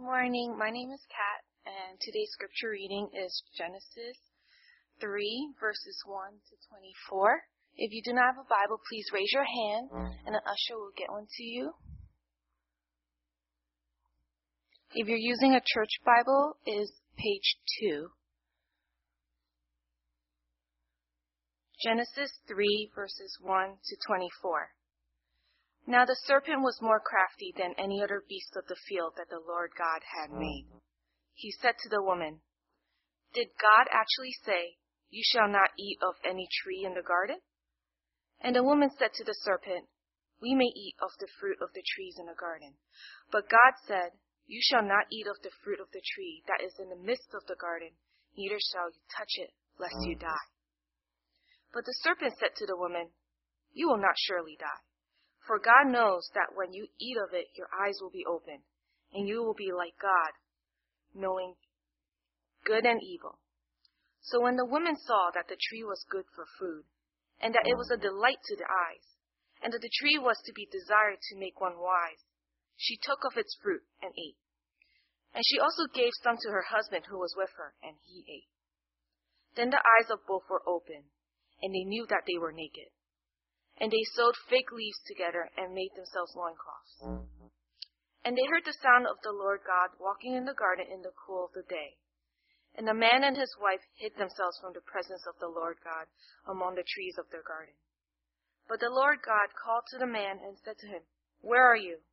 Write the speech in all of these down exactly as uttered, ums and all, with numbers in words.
morning. My name is Kat, and today's scripture reading is Genesis three, verses one to twenty-four. If you do not have a Bible, please raise your hand, and an usher will get one to you. If you're using a church Bible, it is page two. Genesis three, verses one to twenty-four. Now the serpent was more crafty than any other beast of the field that the Lord God had made. He said to the woman, "Did God actually say, 'You shall not eat of any tree in the garden?'" And the woman said to the serpent, "We may eat of the fruit of the trees in the garden. But God said, 'You shall not eat of the fruit of the tree that is in the midst of the garden, neither shall you touch it, lest you die.' But the serpent said to the woman, 'You will not surely die. For God knows that when you eat of it, your eyes will be opened, and you will be like God, knowing good and evil.' So when the woman saw that the tree was good for food, and that it was a delight to the eyes, and that the tree was to be desired to make one wise, she took of its fruit and ate. And she also gave some to her husband who was with her, and he ate. Then the eyes of both were opened, and they knew that they were naked. And they sewed fig leaves together and made themselves loincloths. And they heard the sound of the Lord God walking in the garden in the cool of the day. And the man and his wife hid themselves from the presence of the Lord God among the trees of their garden. But the Lord God called to the man and said to him, 'Where are you?'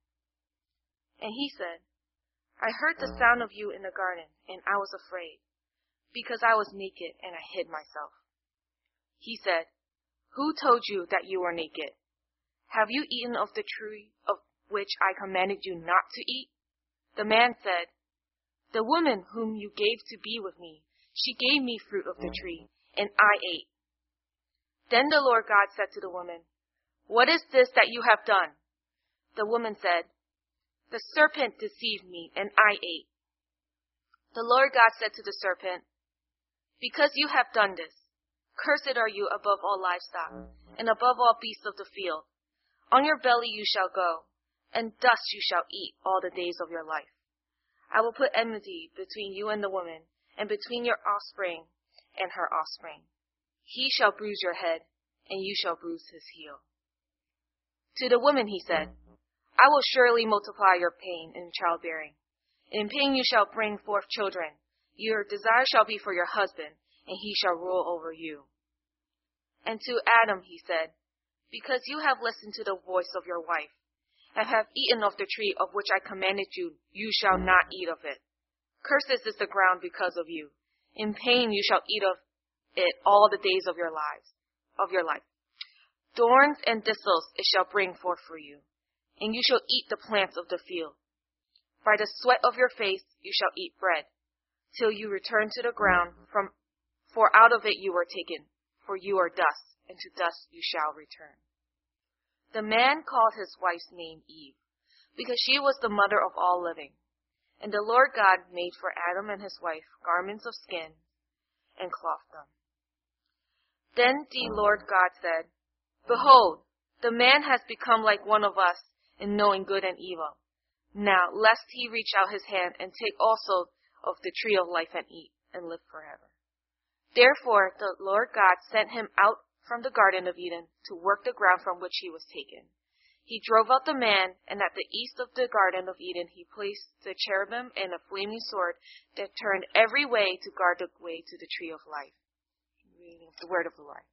And he said, 'I heard the sound of you in the garden, and I was afraid, because I was naked and I hid myself.' He said, 'Who told you that you were naked? Have you eaten of the tree of which I commanded you not to eat?' The man said, 'The woman whom you gave to be with me, she gave me fruit of the tree, and I ate.' Then the Lord God said to the woman, 'What is this that you have done?' The woman said, 'The serpent deceived me, and I ate.' The Lord God said to the serpent, 'Because you have done this, cursed are you above all livestock, and above all beasts of the field. On your belly you shall go, and dust you shall eat all the days of your life. I will put enmity between you and the woman, and between your offspring and her offspring. He shall bruise your head, and you shall bruise his heel.' To the woman he said, 'I will surely multiply your pain in childbearing. In pain you shall bring forth children. Your desire shall be for your husband, and he shall rule over you.' And to Adam he said, 'Because you have listened to the voice of your wife, and have eaten of the tree of which I commanded you, you shall not eat of it. Cursed is the ground because of you. In pain you shall eat of it all the days of your lives, of your life. Thorns and thistles it shall bring forth for you, and you shall eat the plants of the field. By the sweat of your face you shall eat bread, till you return to the ground, from for out of it you were taken, for you are dust, and to dust you shall return.' The man called his wife's name Eve, because she was the mother of all living. And the Lord God made for Adam and his wife garments of skin, and clothed them. Then the Lord God said, 'Behold, the man has become like one of us in knowing good and evil. Now, lest he reach out his hand and take also of the tree of life and eat, and live forever.' Therefore the Lord God sent him out from the Garden of Eden to work the ground from which he was taken. He drove out the man, and at the east of the Garden of Eden he placed the cherubim and a flaming sword that turned every way to guard the way to the tree of life." Reading of the word of the Lord.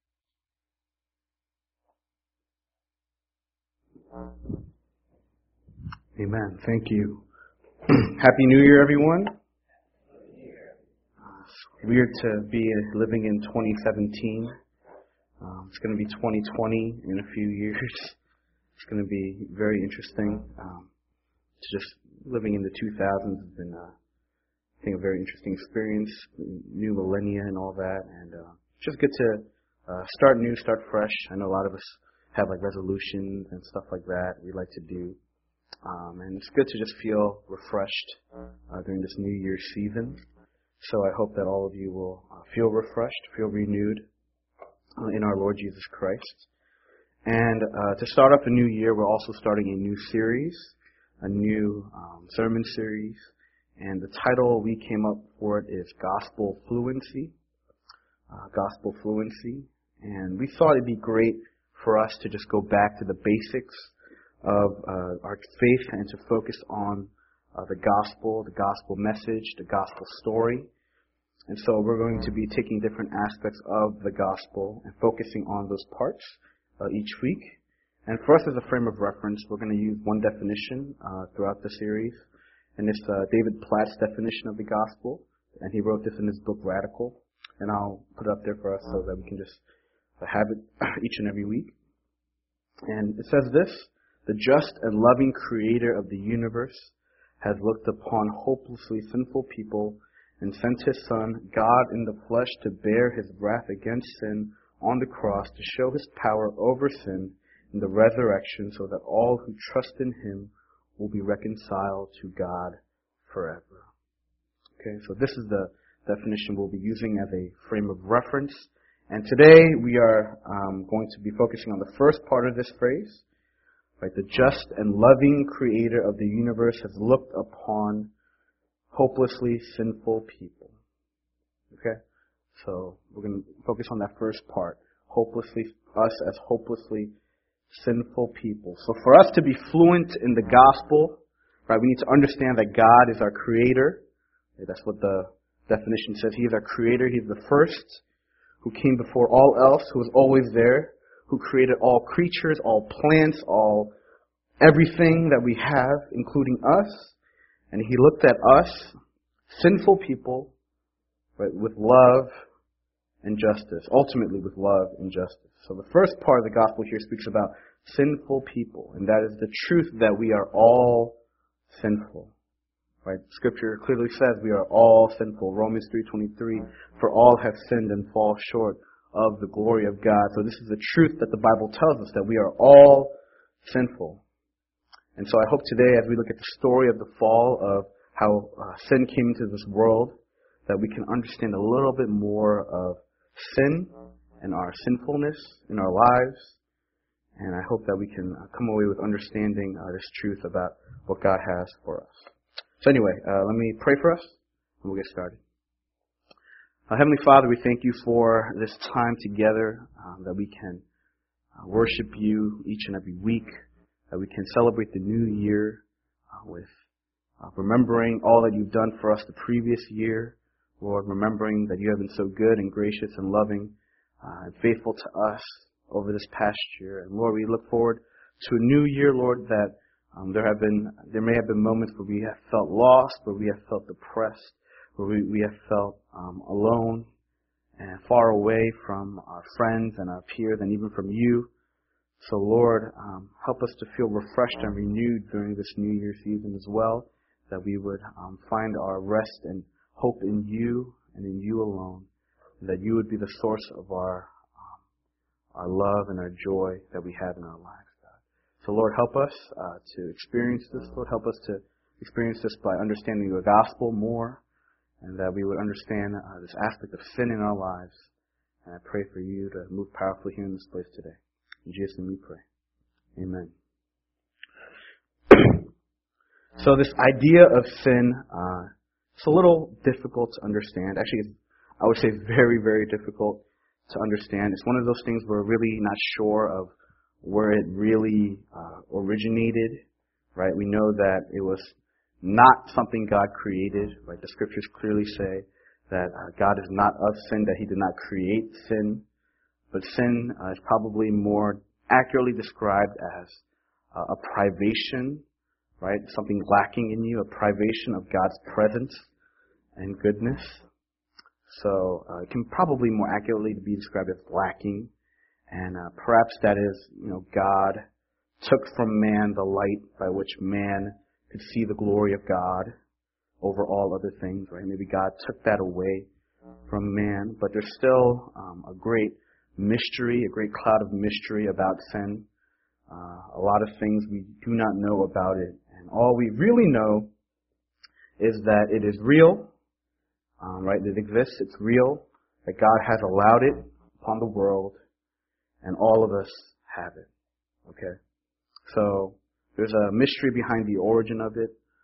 Amen. Thank you. Happy New Year, everyone. It's weird to be living in twenty seventeen. Um, it's going to be twenty twenty in a few years. It's going to be very interesting. Um, it's just living in the two thousands has been, uh, I think, a very interesting experience. New millennia and all that, and uh, it's just good to uh, start new, start fresh. I know a lot of us have like resolutions and stuff like that we like to do. Um, and it's good to just feel refreshed uh, during this New Year's season. So I hope that all of you will uh, feel refreshed, feel renewed uh, in our Lord Jesus Christ. And uh, to start off the new year, we're also starting a new series, a new um, sermon series And the title we came up for it is Gospel Fluency. Uh, gospel Fluency. And we thought it'd be great for us to just go back to the basics of uh, our faith and to focus on uh, the gospel, the gospel message, the gospel story. And so we're going to be taking different aspects of the gospel and focusing on those parts uh, each week. And for us as a frame of reference, we're going to use one definition uh, throughout the series. And it's uh, David Platt's definition of the gospel. And he wrote this in his book, Radical. And I'll put it up there for us so that we can just have it each and every week. And it says this: the just and loving creator of the universe has looked upon hopelessly sinful people and sent his Son, God in the flesh, to bear his wrath against sin on the cross, to show his power over sin in the resurrection, so that all who trust in him will be reconciled to God forever. Okay, so this is the definition we'll be using as a frame of reference. And today we are um, going to be focusing on the first part of this phrase. Right, the just and loving creator of the universe has looked upon hopelessly sinful people. Okay? So we're going to focus on that first part. Hopelessly, us as hopelessly sinful people. So for us to be fluent in the gospel, right, we need to understand that God is our creator. Okay, that's what the definition says. He is our creator. He's the first who came before all else, who was always there, who created all creatures, all plants, all everything that we have, including us. And he looked at us, sinful people, right, with love and justice, ultimately with love and justice. So the first part of the gospel here speaks about sinful people, and that is the truth that we are all sinful. Right? Scripture clearly says we are all sinful. Romans three twenty-three, for all have sinned and fall short of the glory of God. So this is the truth that the Bible tells us, that we are all sinful. And so I hope today, as we look at the story of the fall, of how uh, sin came into this world, that we can understand a little bit more of sin and our sinfulness in our lives. And I hope that we can uh, come away with understanding uh, this truth about what God has for us. So anyway, uh, let me pray for us, and we'll get started. Uh, Heavenly Father, we thank you for this time together, um, that we can uh, worship you each and every week, that we can celebrate the new year uh, with uh, remembering all that you've done for us the previous year, Lord, remembering that you have been so good and gracious and loving uh, and faithful to us over this past year. And Lord, we look forward to a new year, Lord, that Um, there have been, there may have been moments where we have felt lost, where we have felt depressed, where we, we have felt um, alone and far away from our friends and our peers and even from you. So Lord, um, help us to feel refreshed and renewed during this New Year season as well, that we would um, find our rest and hope in you and in you alone, and that you would be the source of our, um, our love and our joy that we have in our lives. So Lord, help us uh, to experience this. Lord, help us to experience this by understanding the gospel more, and that we would understand uh, this aspect of sin in our lives. And I pray for you to move powerfully here in this place today. In Jesus' name we pray. Amen. So this idea of sin, uh, it's a little difficult to understand. Actually, it's, I would say very, very difficult to understand. It's one of those things we're really not sure of where it really uh, originated, right? We know that it was not something God created, right? The scriptures clearly say that uh, God is not of sin, that he did not create sin. But sin uh, is probably more accurately described as uh, a privation, right? Something lacking in you, a privation of God's presence and goodness. So uh, it can probably more accurately be described as lacking. And uh, perhaps that is, you know, God took from man the light by which man could see the glory of God over all other things, right? Maybe God took that away from man, but there's still um, a great mystery, a great cloud of mystery about sin. Uh, a lot of things we do not know about it, and all we really know is that it is real, um, right? It exists, it's real, that God has allowed it upon the world, and all of us have it. Okay? So there's a mystery behind the origin of it.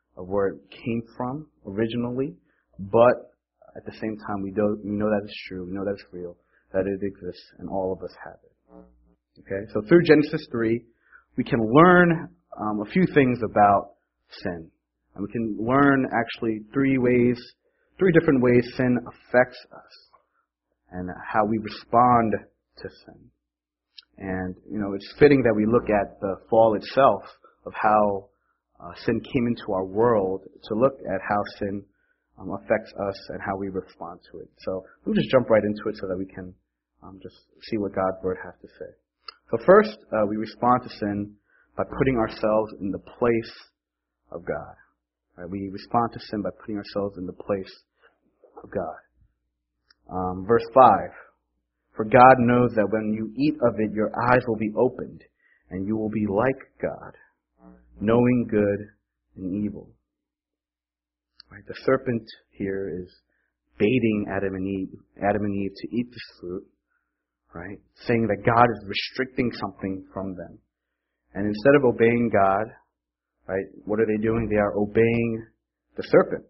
of where it came from originally, but at the same time, we, do, we know that it's true, we know that it's real, that it exists, and all of us have it. Okay, so through Genesis three, we can learn um, a few things about sin. And we can learn actually three ways, three different ways sin affects us and how we respond to sin. And, you know, it's fitting that we look at the fall itself of how uh, sin came into our world to look at how sin um, affects us and how we respond to it. So we'll just jump right into it so that we can um, just see what God's Word has to say. So first, uh, we respond to sin by putting ourselves in the place of God. Right? We respond to sin by putting ourselves in the place of God. Um, verse five. For God knows that when you eat of it, your eyes will be opened, and you will be like God, knowing good and evil. Right? The serpent here is baiting Adam and Eve, Adam and Eve to eat this fruit, right? Saying that God is restricting something from them. And instead of obeying God, right, what are they doing? They are obeying the serpent.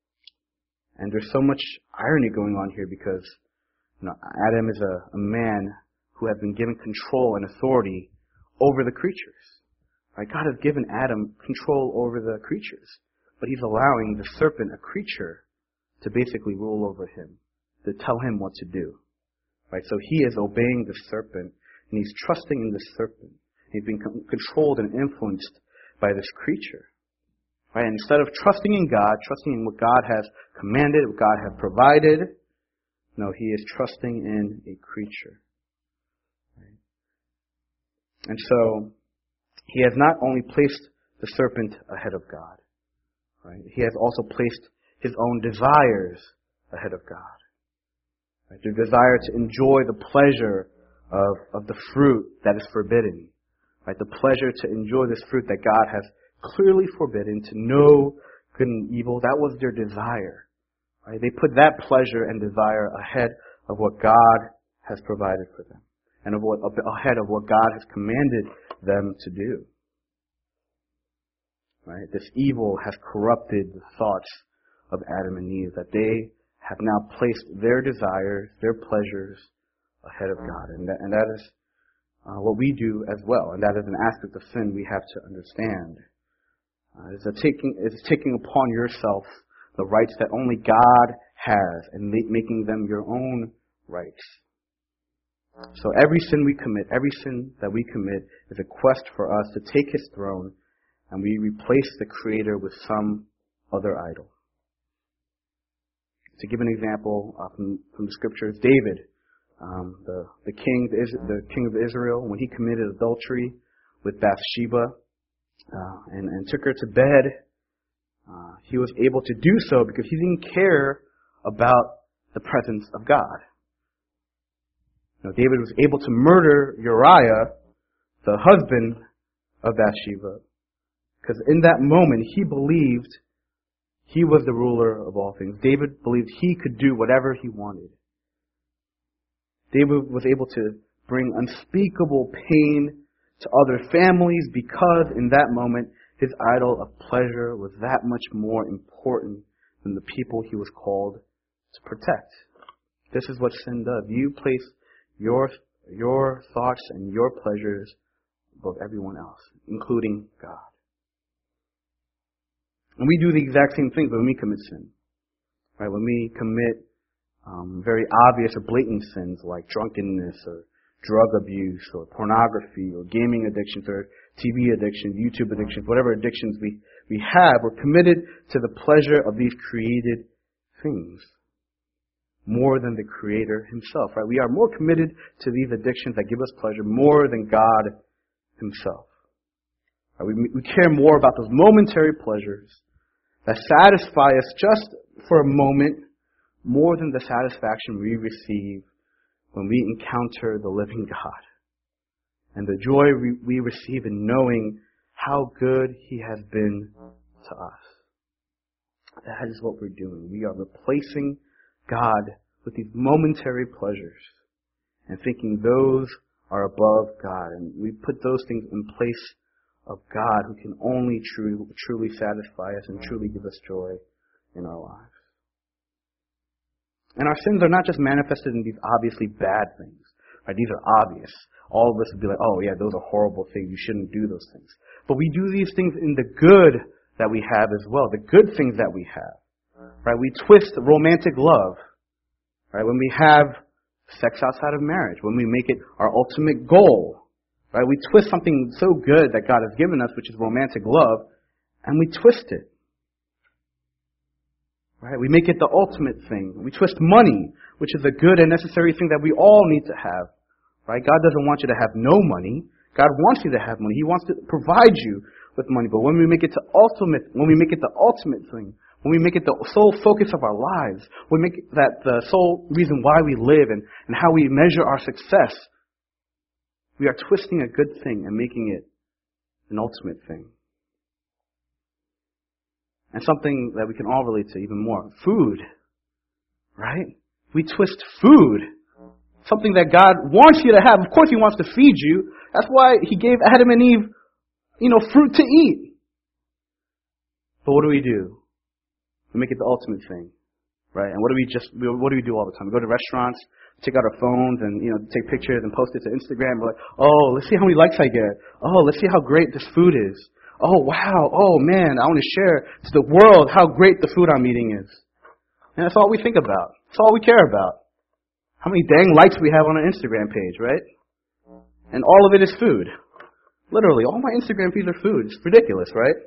And there's so much irony going on here because you know, Adam is a, a man who has been given control and authority over the creatures. Right? God has given Adam control over the creatures, but he's allowing the serpent, a creature, to basically rule over him, to tell him what to do. Right? So he is obeying the serpent, and he's trusting in the serpent. He's being controlled and influenced by this creature. Right? And instead of trusting in God, trusting in what God has commanded, what God has provided, no, he is trusting in a creature. Right? And so, he has not only placed the serpent ahead of God, right? He has also placed his own desires ahead of God. Right? The desire to enjoy the pleasure of, of the fruit that is forbidden. Right? The pleasure to enjoy this fruit that God has clearly forbidden, to know good and evil. That was their desire. Right? They put that pleasure and desire ahead of what God has provided for them, and of what, ahead of what God has commanded them to do. Right? This evil has corrupted the thoughts of Adam and Eve, that they have now placed their desires, their pleasures ahead of God, and that, and that is uh, what we do as well, and that is an aspect of sin we have to understand. Uh, it's a taking, it's taking upon yourself the rights that only God has, and make, making them your own rights. So every sin we commit, every sin that we commit is a quest for us to take His throne, and we replace the Creator with some other idol. To give an example uh, from, from the Scriptures, David, um, the the king, the, the king of Israel, when he committed adultery with Bathsheba uh, and, and took her to bed, Uh, he was able to do so because he didn't care about the presence of God. You know, David was able to murder Uriah, the husband of Bathsheba, because in that moment he believed he was the ruler of all things. David believed he could do whatever he wanted. David was able to bring unspeakable pain to other families because in that moment his idol of pleasure was that much more important than the people he was called to protect. This is what sin does. You place your your thoughts and your pleasures above everyone else, including God. And we do the exact same thing when we commit sin. Right? When we commit um, very obvious or blatant sins like drunkenness or drug abuse or pornography or gaming addictions or T V addictions, YouTube addictions, whatever addictions we, we have, we're committed to the pleasure of these created things more than the Creator Himself. Right? We are more committed to these addictions that give us pleasure more than God Himself. Right? We, we care more about those momentary pleasures that satisfy us just for a moment more than the satisfaction we receive when we encounter the living God. And the joy we, we receive in knowing how good He has been to us. That is what we're doing. We are replacing God with these momentary pleasures and thinking those are above God. And we put those things in place of God who can only truly, truly satisfy us and truly give us joy in our lives. And our sins are not just manifested in these obviously bad things. Right? These are obvious. All of us would be like, oh yeah, those are horrible things. You shouldn't do those things. But we do these things in the good that we have as well. The good things that we have. Right? We twist romantic love. Right? When we have sex outside of marriage. When we make it our ultimate goal. Right? We twist something so good that God has given us, which is romantic love, and we twist it. Right? We make it the ultimate thing. We twist money, which is a good and necessary thing that we all need to have. Right? God doesn't want you to have no money. God wants you to have money. He wants to provide you with money. But when we make it to ultimate, when we make it the ultimate thing, when we make it the sole focus of our lives, we make that the sole reason why we live and, and how we measure our success, we are twisting a good thing and making it an ultimate thing. And something that we can all relate to even more. Food. Right? We twist food. Something that God wants you to have. Of course He wants to feed you. That's why He gave Adam and Eve, you know, fruit to eat. But what do we do? We make it the ultimate thing. Right? And what do we just, what do we do all the time? We go to restaurants, take out our phones and, you know, take pictures and post it to Instagram. We're like, oh, let's see how many likes I get. Oh, let's see how great this food is. Oh, wow. Oh, man, I want to share to the world how great the food I'm eating is. And that's all we think about. That's all we care about. How many dang likes we have on our Instagram page, right? And all of it is food. Literally, all my Instagram feeds are food. It's ridiculous, right?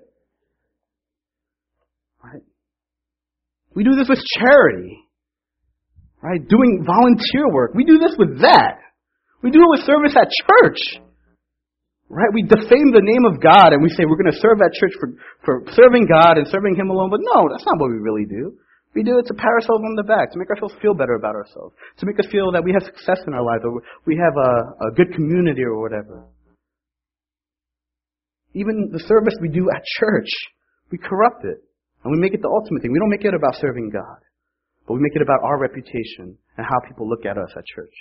Right? We do this with charity. Right? Doing volunteer work. We do this with that. We do it with service at church. Right? We defame the name of God and we say we're going to serve at church for, for serving God and serving Him alone. But no, that's not what we really do. We do it to pat ourselves on the back, to make ourselves feel better about ourselves, to make us feel that we have success in our lives, or we have a, a good community or whatever. Even the service we do at church, we corrupt it, and we make it the ultimate thing. We don't make it about serving God, but we make it about our reputation and how people look at us at church.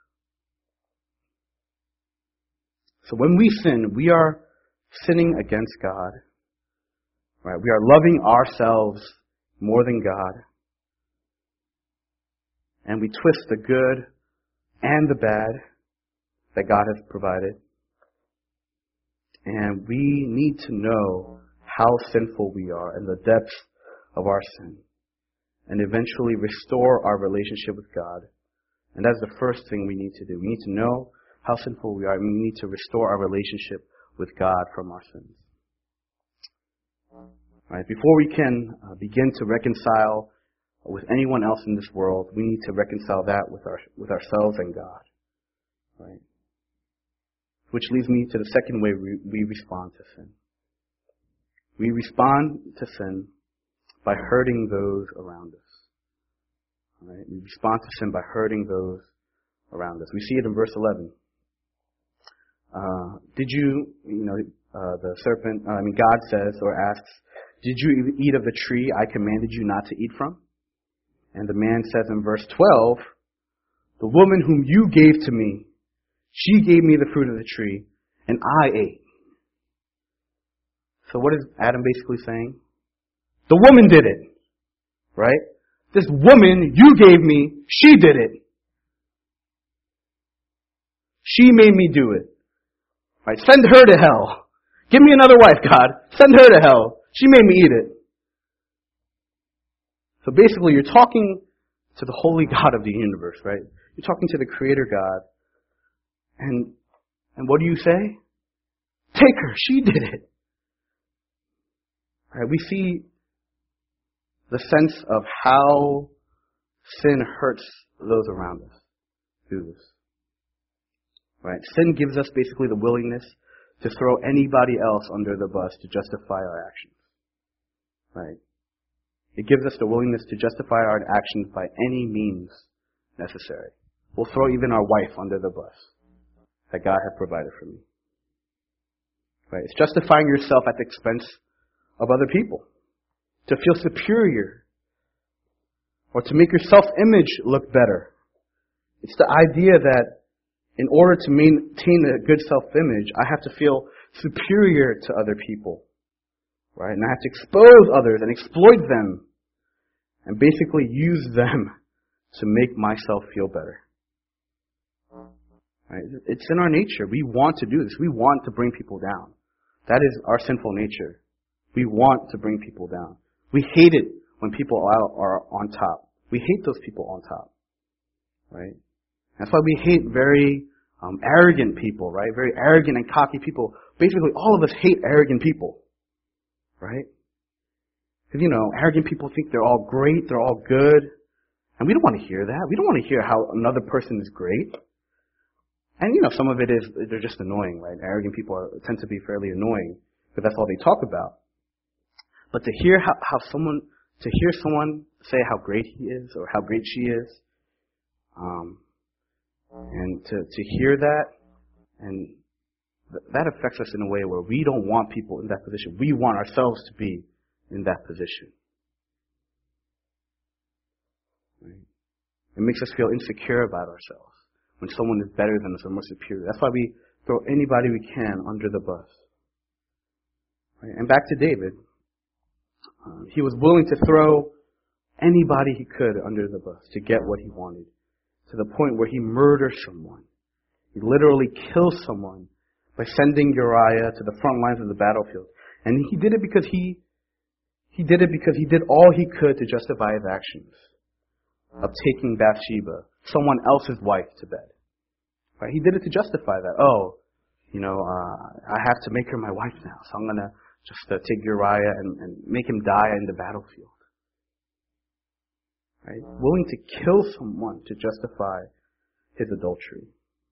So when we sin, we are sinning against God. Right? We are loving ourselves more than God. And we twist the good and the bad that God has provided. And we need to know how sinful we are and the depths of our sin. And eventually restore our relationship with God. And that's the first thing we need to do. We need to know how sinful we are. And we need to restore our relationship with God from our sins. Right? Before we can uh, begin to reconcile with anyone else in this world, we need to reconcile that with our with ourselves and God. Right? Which leads me to the second way we, we respond to sin. We respond to sin by hurting those around us. Right? We respond to sin by hurting those around us. We see it in verse eleven. Uh, did you, you know, uh, the serpent, uh, I mean, God says or asks, did you eat of the tree I commanded you not to eat from? And the man says in verse twelve, the woman whom you gave to me, she gave me the fruit of the tree, and I ate. So what is Adam basically saying? The woman did it. Right? This woman you gave me, she did it. She made me do it. Right? Send her to hell. Give me another wife, God. Send her to hell. She made me eat it. So basically, you're talking to the holy God of the universe, right? You're talking to the Creator God. And and what do you say? Take her. She did it. Right? We see the sense of how sin hurts those around us through this. Right? Sin gives us basically the willingness to throw anybody else under the bus to justify our actions. Right? It gives us the willingness to justify our actions by any means necessary. We'll throw even our wife under the bus that God has provided for me. Right? It's justifying yourself at the expense of other people. To feel superior. Or to make your self-image look better. It's the idea that in order to maintain a good self-image, I have to feel superior to other people, right? And I have to expose others and exploit them and basically use them to make myself feel better. Right? It's in our nature. We want to do this. We want to bring people down. That is our sinful nature. We want to bring people down. We hate it when people are, are on top. We hate those people on top. Right? That's why we hate very um, arrogant people, right? Very arrogant and cocky people. Basically, all of us hate arrogant people. Right? Because, you know, arrogant people think they're all great, they're all good. And we don't want to hear that. We don't want to hear how another person is great. And, you know, some of it is, they're just annoying, right? Arrogant people are, tend to be fairly annoying, because that's all they talk about. But to hear how, how someone, to hear someone say how great he is, or how great she is, um, and to, to hear that, and th- that affects us in a way where we don't want people in that position. We want ourselves to be in that position. Right? It makes us feel insecure about ourselves when someone is better than us or more superior. That's why we throw anybody we can under the bus. Right? And back to David. Uh, he was willing to throw anybody he could under the bus to get what he wanted, to the point where he murders someone. He literally kills someone by sending Uriah to the front lines of the battlefield. And he did it because he he did it because he did all he could to justify his actions of taking Bathsheba, someone else's wife, to bed. Right? He did it to justify that. Oh, you know, uh, I have to make her my wife now, so I'm going to just uh, take Uriah and, and make him die in the battlefield. Right? Willing to kill someone to justify his adultery.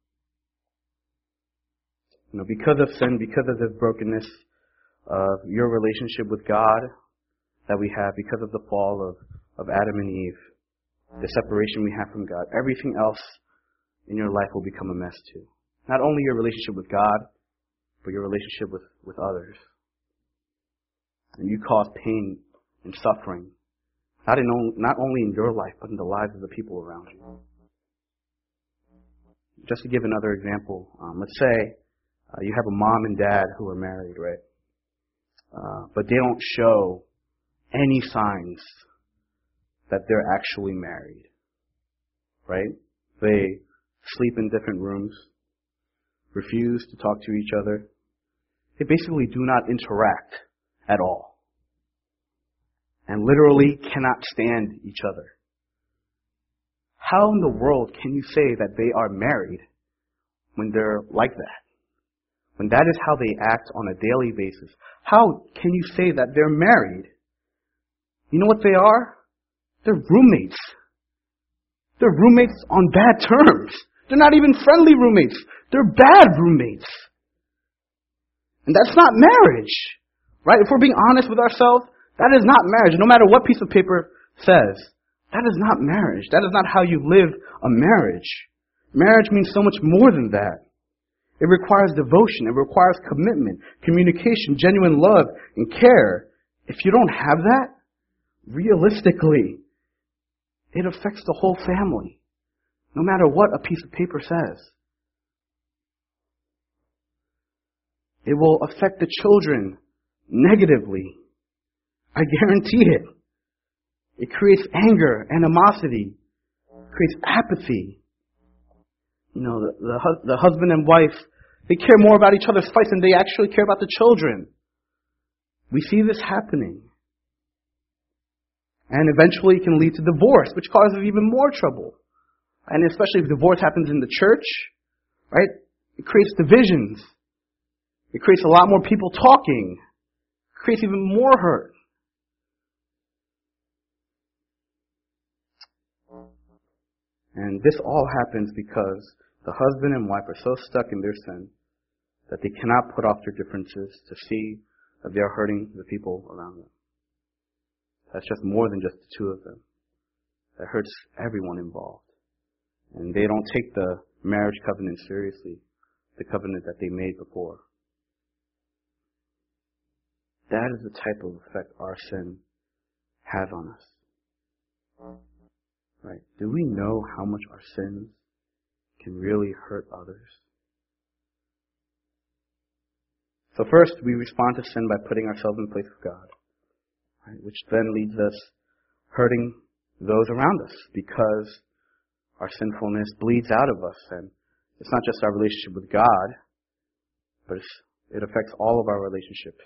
You know, because of sin, because of this brokenness of your relationship with God that we have, because of the fall of, of Adam and Eve, the separation we have from God, everything else in your life will become a mess too. Not only your relationship with God, but your relationship with, with others. And you cause pain and suffering, not in only, not only in your life, but in the lives of the people around you. Just to give another example, um, let's say uh, you have a mom and dad who are married, right? Uh, but they don't show any signs that they're actually married, right? They sleep in different rooms, refuse to talk to each other. They basically do not interact at all, and literally cannot stand each other. How in the world can you say that they are married when they're like that? When that is how they act on a daily basis? How can you say that they're married? You know what they are? They're roommates. They're roommates on bad terms. They're not even friendly roommates. They're bad roommates. And that's not marriage. Right? If we're being honest with ourselves, that is not marriage. No matter what piece of paper says, that is not marriage. That is not how you live a marriage. Marriage means so much more than that. It requires devotion. It requires commitment, communication, genuine love, and care. If you don't have that, realistically, it affects the whole family, no matter what a piece of paper says. It will affect the children negatively. I guarantee it. It creates anger, animosity, creates apathy. You know, the, the, the husband and wife, they care more about each other's fights than they actually care about the children. We see this happening. And eventually it can lead to divorce, which causes even more trouble. And especially if divorce happens in the church, right? It creates divisions. It creates a lot more people talking. It creates even more hurt. And this all happens because the husband and wife are so stuck in their sin that they cannot put off their differences to see that they are hurting the people around them. That's just more than just the two of them. That hurts everyone involved. And they don't take the marriage covenant seriously, the covenant that they made before. That is the type of effect our sin has on us. Right? Do we know how much our sins can really hurt others? So first, we respond to sin by putting ourselves in the place of God, right? Which then leads us hurting those around us because our sinfulness bleeds out of us. And it's not just our relationship with God, but it's, it affects all of our relationships.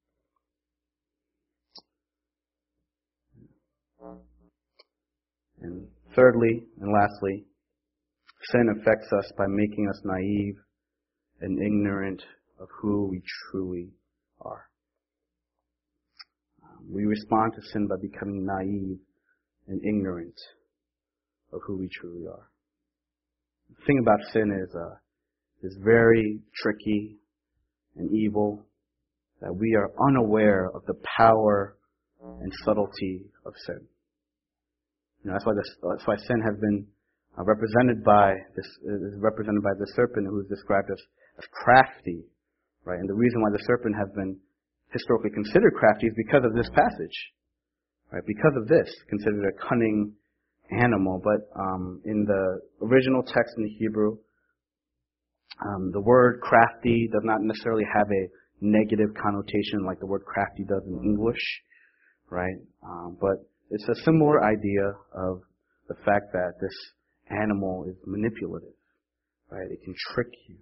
And thirdly and lastly, sin affects us by making us naive and ignorant of who we truly are. We respond to sin by becoming naive and ignorant of who we truly are. The thing about sin is, uh, is very tricky and evil, that we are unaware of the power and subtlety of sin. You know, that's why this, that's why sin has been uh, represented by this is represented by the serpent, who is described as, as crafty, right? And the reason why the serpent has been historically considered crafty is because of this passage, right? Because of this, considered a cunning animal. But um, in the original text in the Hebrew, um, the word crafty does not necessarily have a negative connotation like the word crafty does in English, right? Um, but it's a similar idea of the fact that this animal is manipulative, right? It can trick you.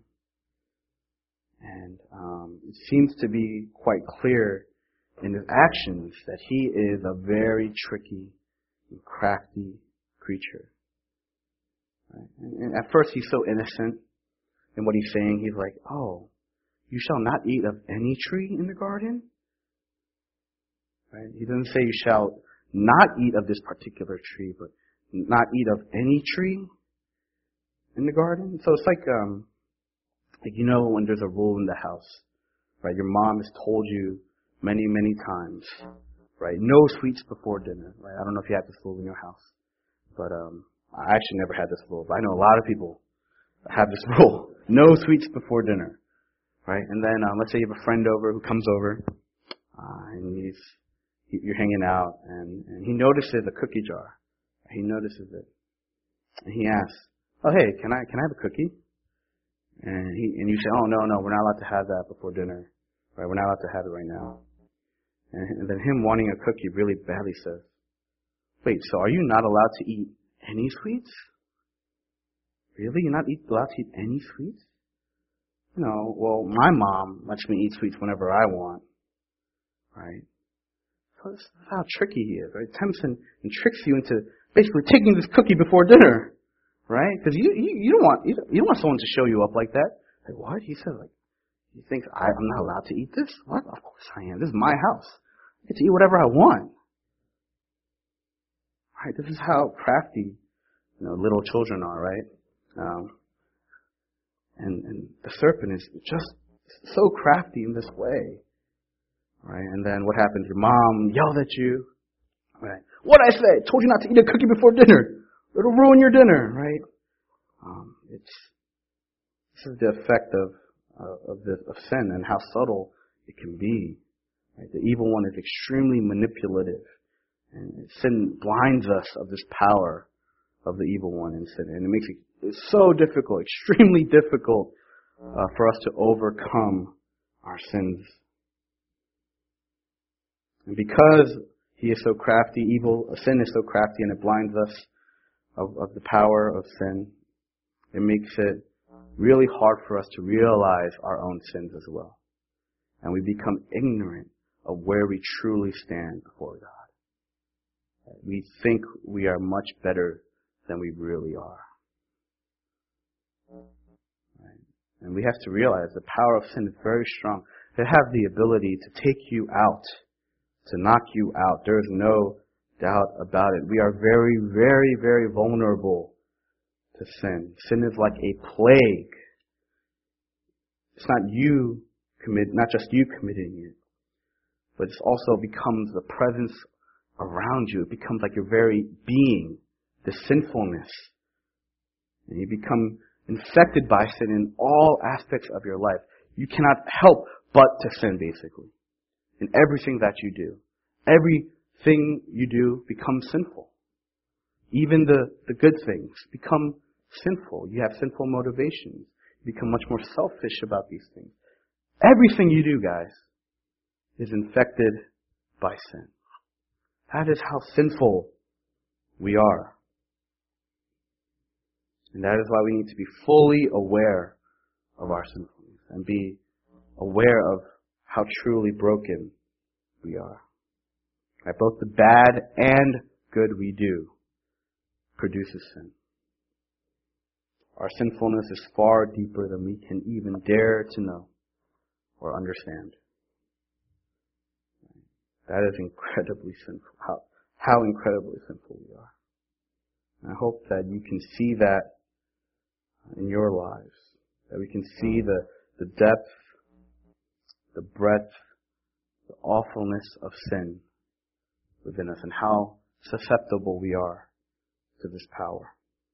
And um, it seems to be quite clear in his actions that he is a very tricky and crafty creature. Right? And, and at first he's so innocent in what he's saying. He's like, oh, you shall not eat of any tree in the garden? Right? He doesn't say you shall not eat of this particular tree, but not eat of any tree in the garden. So it's like, um, like you know when there's a rule in the house, right? Your mom has told you many, many times, right? No sweets before dinner, right? I don't know if you have this rule in your house, but um, I actually never had this rule, but I know a lot of people have this rule: no sweets before dinner, right? And then um, let's say you have a friend over who comes over, uh, and he's you're hanging out, and, and he notices a cookie jar. He notices it, and he asks, "Oh, hey, can I can I have a cookie?" And he and you say, "Oh, no, no, we're not allowed to have that before dinner, right? We're not allowed to have it right now." And, and then him wanting a cookie really badly says, "Wait, so are you not allowed to eat any sweets? Really, you're not eat, allowed to eat any sweets?" You know, well, my mom lets me eat sweets whenever I want, right? So this is how tricky he is, right? Tempts and, and tricks you into basically taking this cookie before dinner, right? Because you, you you don't want you don't, you don't want someone to show you up like that. Like, what? He said, like, he thinks I, I'm not allowed to eat this? What? Of course I am. This is my house. I get to eat whatever I want. Right? This is how crafty, you know, little children are, right? Um, and and the serpent is just so crafty in this way. Right, and then what happens? Your mom yelled at you. Right. What'd I say? Told you not to eat a cookie before dinner. It'll ruin your dinner, right? Um, it's this is the effect of uh, of this of sin and how subtle it can be. Right? The evil one is extremely manipulative, and sin blinds us of this power of the evil one in sin, and it makes it it's so difficult, extremely difficult uh, for us to overcome our sins. And because he is so crafty, evil, sin is so crafty, and it blinds us of, of the power of sin, it makes it really hard for us to realize our own sins as well. And we become ignorant of where we truly stand before God. We think we are much better than we really are. Right? And we have to realize the power of sin is very strong. It has the ability to take you out, to knock you out. There is no doubt about it. We are very, very, very vulnerable to sin. Sin is like a plague. It's not you commit, not just you committing it, but it also becomes the presence around you. It becomes like your very being, the sinfulness. And you become infected by sin in all aspects of your life. You cannot help but to sin, basically. In everything that you do. Everything you do becomes sinful. Even the, the good things become sinful. You have sinful motivations. You become much more selfish about these things. Everything you do, guys, is infected by sin. That is how sinful we are. And that is why we need to be fully aware of our sinfulness and be aware of how truly broken we are. Right? Both the bad and good we do produces sin. Our sinfulness is far deeper than we can even dare to know or understand. That is incredibly sinful. How, how incredibly sinful we are. And I hope that you can see that in your lives. That we can see the, the depth, the breadth, the awfulness of sin within us and how susceptible we are to this power.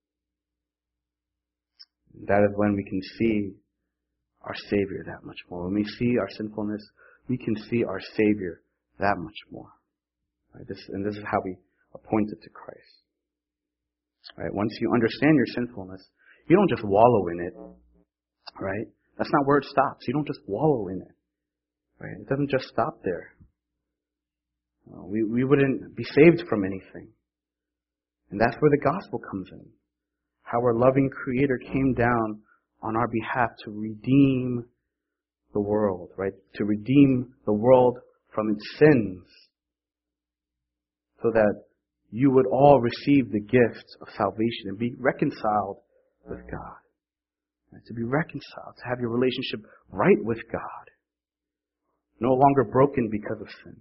That is when we can see our Savior that much more. When we see our sinfulness, we can see our Savior that much more. Right? This, and this is how we are pointed to Christ. Right? Once you understand your sinfulness, you don't just wallow in it. Right? That's not where it stops. You don't just wallow in it. Right? It doesn't just stop there. We, we wouldn't be saved from anything. And that's where the gospel comes in. How our loving Creator came down on our behalf to redeem the world, right? To redeem the world from its sins. So that you would all receive the gift of salvation and be reconciled with God. Right? To be reconciled, to have your relationship right with God. No longer broken because of sin.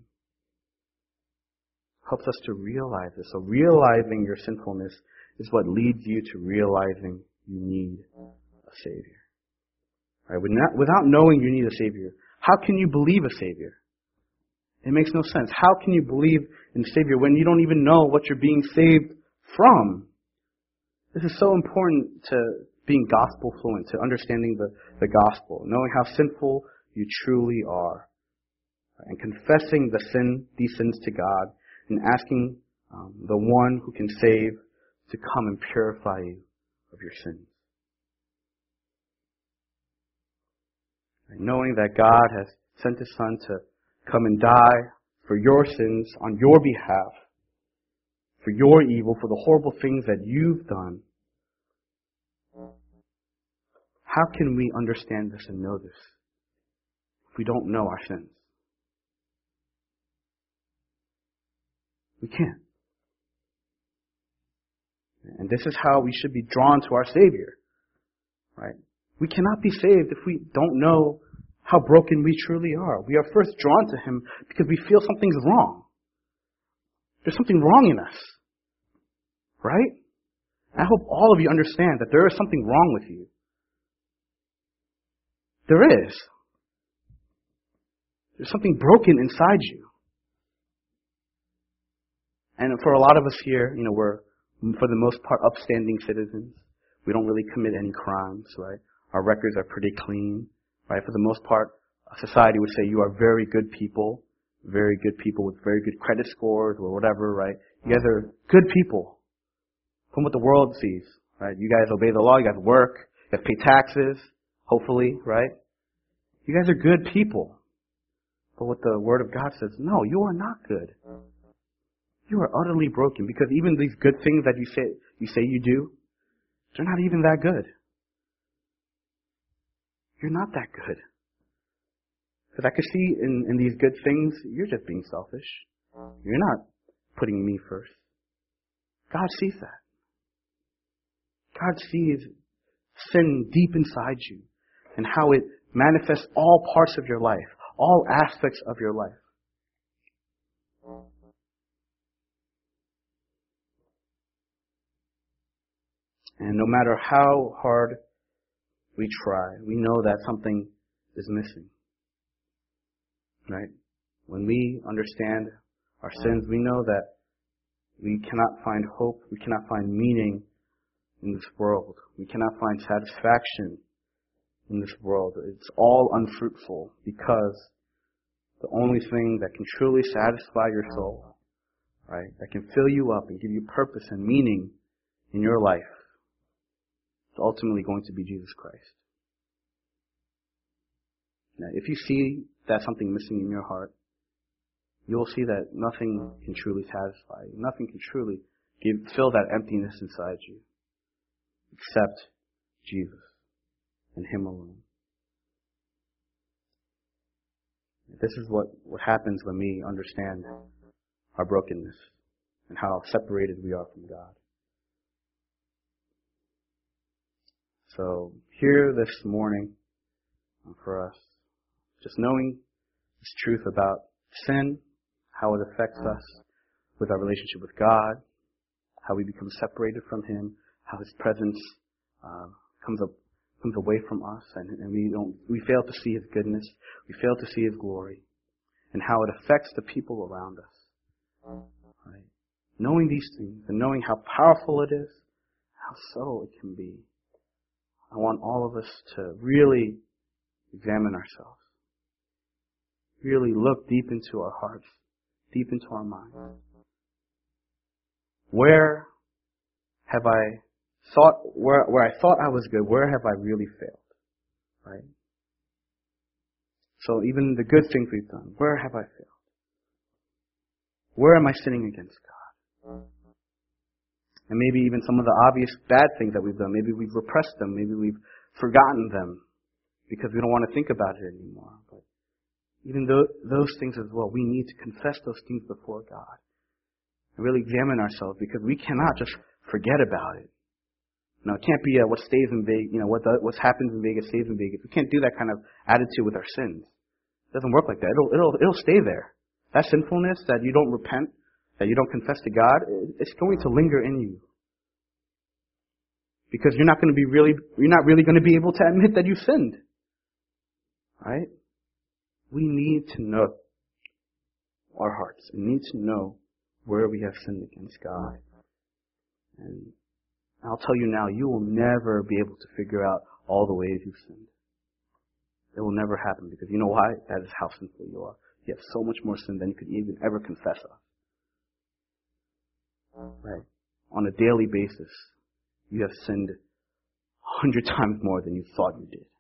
Helps us to realize this. So realizing your sinfulness is what leads you to realizing you need a Savior. Right? Without knowing you need a Savior, how can you believe a Savior? It makes no sense. How can you believe in a Savior when you don't even know what you're being saved from? This is so important to being gospel fluent, to understanding the, the gospel, knowing how sinful you truly are, and confessing the sin, these sins to God, and asking um, the one who can save to come and purify you of your sins. And knowing that God has sent His Son to come and die for your sins on your behalf, for your evil, for the horrible things that you've done. How can we understand this and know this if we don't know our sins? We can't. And this is how we should be drawn to our Savior. Right? We cannot be saved if we don't know how broken we truly are. We are first drawn to Him because we feel something's wrong. There's something wrong in us. Right? I hope all of you understand that there is something wrong with you. There is. There's something broken inside you. And for a lot of us here, you know, we're, for the most part, upstanding citizens. We don't really commit any crimes, right? Our records are pretty clean, right? For the most part, society would say you are very good people, very good people with very good credit scores or whatever, right? You guys are good people from what the world sees, right? You guys obey the law, you guys work, you guys pay taxes, hopefully, right? You guys are good people. But what the Word of God says, no, you are not good. You are utterly broken because even these good things that you say you say you do, they're not even that good. You're not that good. Because I could see in, in these good things, you're just being selfish. You're not putting me first. God sees that. God sees sin deep inside you and how it manifests all parts of your life, all aspects of your life. And no matter how hard we try, we know that something is missing. Right? When we understand our sins, we know that we cannot find hope, we cannot find meaning in this world. We cannot find satisfaction in this world. It's all unfruitful because the only thing that can truly satisfy your soul, right, that can fill you up and give you purpose and meaning in your life, is ultimately going to be Jesus Christ. Now, if you see that something missing in your heart, you will see that nothing can truly satisfy you. Nothing can truly give, fill that emptiness inside you except Jesus and Him alone. This is what, what happens when we understand our brokenness and how separated we are from God. So here this morning for us, just knowing this truth about sin, how it affects us with our relationship with God, how we become separated from Him, how His presence uh, comes up, comes away from us, and, and we don't, we fail to see His goodness, we fail to see His glory, and how it affects the people around us. Right? Knowing these things and knowing how powerful it is, how subtle it can be, I want all of us to really examine ourselves. Really look deep into our hearts, deep into our minds. Where have I thought, where, where I thought I was good, where have I really failed? Right? So even the good things we've done, where have I failed? Where am I sinning against God? And maybe even some of the obvious bad things that we've done, maybe we've repressed them, maybe we've forgotten them because we don't want to think about it anymore. But even though those things as well, we need to confess those things before God and really examine ourselves, because we cannot just forget about it. Now, it can't be uh, what stays in Vegas, you know, what the, what happens in Vegas stays in Vegas. We can't do that kind of attitude with our sins. It doesn't work like that. It'll it'll it'll stay there. That sinfulness that you don't repent, that you don't confess to God, it's going to linger in you. Because you're not going to be really, you're not really going to be able to admit that you sinned. Right? We need to know our hearts. We need to know where we have sinned against God. And I'll tell you now, you will never be able to figure out all the ways you've sinned. It will never happen, because you know why? That is how sinful you are. You have so much more sin than you could even ever confess of. Right? On a daily basis, you have sinned a hundred times more than you thought you did.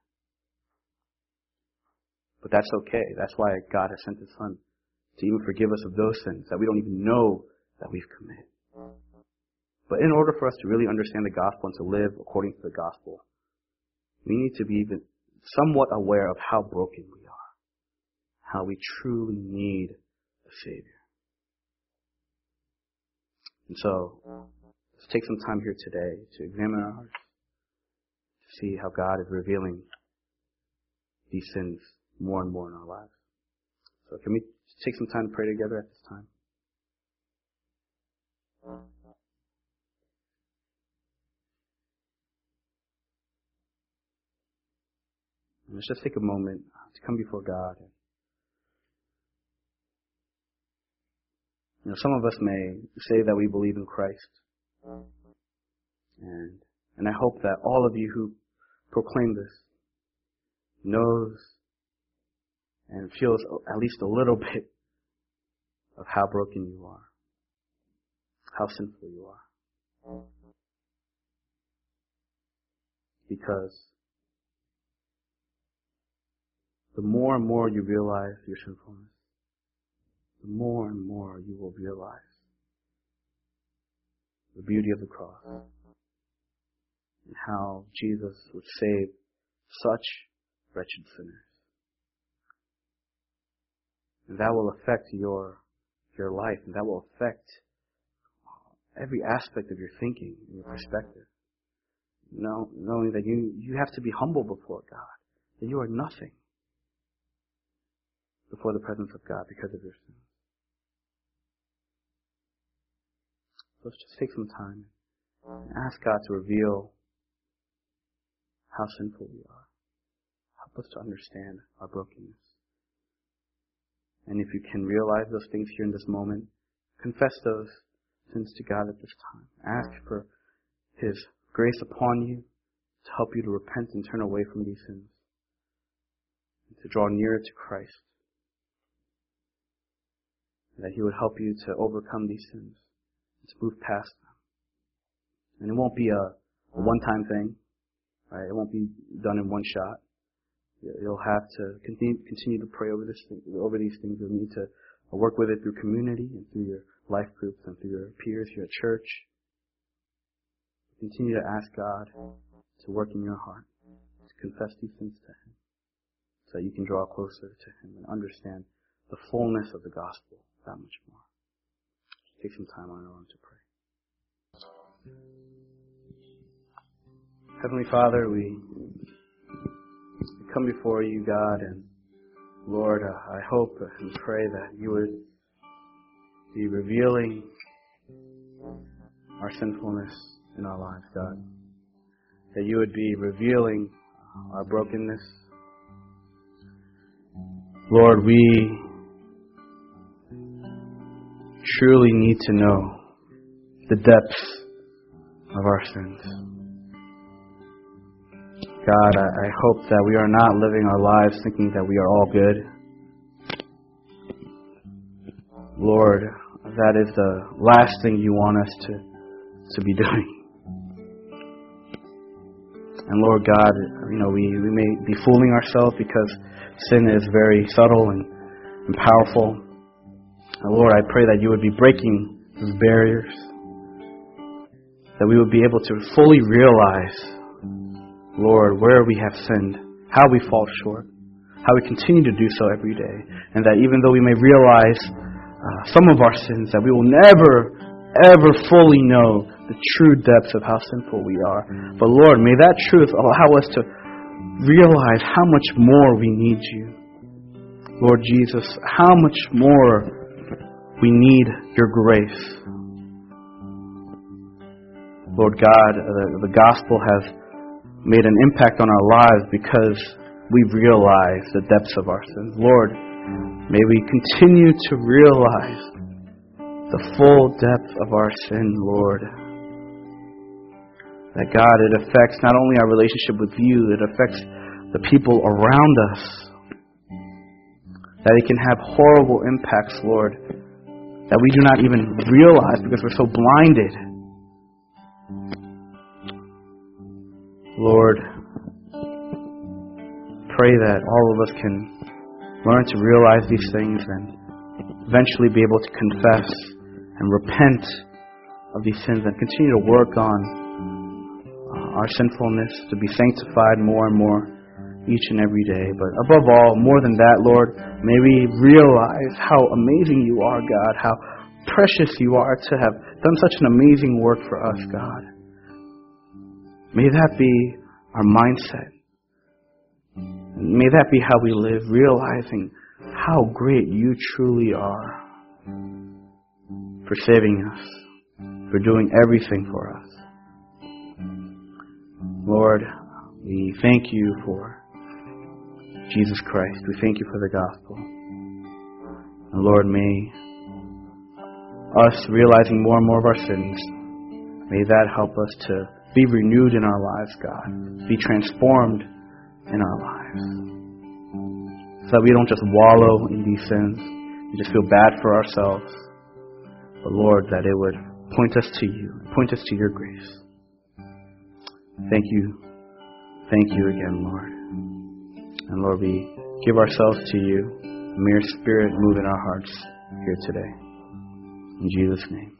But that's okay. That's why God has sent His Son to even forgive us of those sins that we don't even know that we've committed. But in order for us to really understand the gospel and to live according to the gospel, we need to be even somewhat aware of how broken we are, how we truly need a Savior. And so, let's take some time here today to examine our hearts, to see how God is revealing these sins more and more in our lives. So can we take some time to pray together at this time? And let's just take a moment to come before God. You know, some of us may say that we believe in Christ. And and I hope that all of you who proclaim this knows and feels at least a little bit of how broken you are, how sinful you are. Because the more and more you realize your sinfulness, the more and more you will realize the beauty of the cross and how Jesus would save such wretched sinners. And that will affect your your life, and that will affect every aspect of your thinking and your perspective. You know, knowing that you, you have to be humble before God, that you are nothing before the presence of God because of your sins. So let's just take some time and ask God to reveal how sinful we are. Help us to understand our brokenness. And if you can realize those things here in this moment, confess those sins to God at this time. Ask for His grace upon you to help you to repent and turn away from these sins, and to draw nearer to Christ. That He would help you to overcome these sins, and to move past them. And it won't be a, a one-time thing, right? It won't be done in one shot. You'll have to continue, continue to pray over this, over these things. You'll need to work with it through community and through your life groups and through your peers here at church. Continue to ask God to work in your heart, to confess these sins to Him, so that you can draw closer to Him and understand the fullness of the gospel that much more. Take some time on your own to pray. Heavenly Father, we come before you, God, and Lord, uh, I hope and pray that you would be revealing our sinfulness in our lives, God. That you would be revealing our brokenness. Lord, we truly need to know the depths of our sins. God, I, I hope that we are not living our lives thinking that we are all good. Lord, that is the last thing you want us to, to be doing. And Lord God, you know, we, we may be fooling ourselves because sin is very subtle and, and powerful. And Lord, I pray that you would be breaking those barriers, that we would be able to fully realize, Lord, where we have sinned, how we fall short, how we continue to do so every day, and that even though we may realize uh, some of our sins, that we will never, ever fully know the true depths of how sinful we are. But Lord, may that truth allow us to realize how much more we need you. Lord Jesus, how much more we need your grace. Lord God, the, the gospel has made an impact on our lives because we realize the depths of our sins. Lord, may we continue to realize the full depth of our sin, Lord. That God, it affects not only our relationship with you, it affects the people around us. That it can have horrible impacts, Lord, that we do not even realize because we're so blinded. Lord, pray that all of us can learn to realize these things and eventually be able to confess and repent of these sins and continue to work on our sinfulness, to be sanctified more and more each and every day. But above all, more than that, Lord, may we realize how amazing you are, God, how precious you are to have done such an amazing work for us, God. May that be our mindset. May that be how we live, realizing how great you truly are for saving us, for doing everything for us. Lord, we thank you for Jesus Christ. We thank you for the gospel. And Lord, may us realizing more and more of our sins, may that help us to be renewed in our lives, God. Be transformed in our lives. So that we don't just wallow in these sins and just feel bad for ourselves. But Lord, that it would point us to you, point us to your grace. Thank you. Thank you again, Lord. And Lord, we give ourselves to you. May your Spirit move in our hearts here today. In Jesus' name.